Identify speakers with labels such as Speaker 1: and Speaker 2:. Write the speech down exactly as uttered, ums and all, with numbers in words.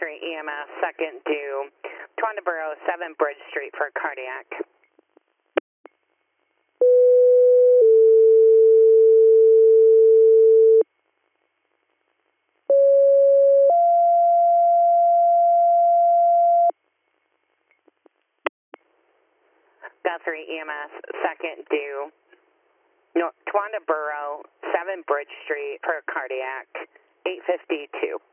Speaker 1: Guthrie E M S, second due, Twandaboro, seven Bridge Street for cardiac. Guthrie E M S, second due, no, Twandaboro, seven Bridge Street for cardiac, eight fifty-two.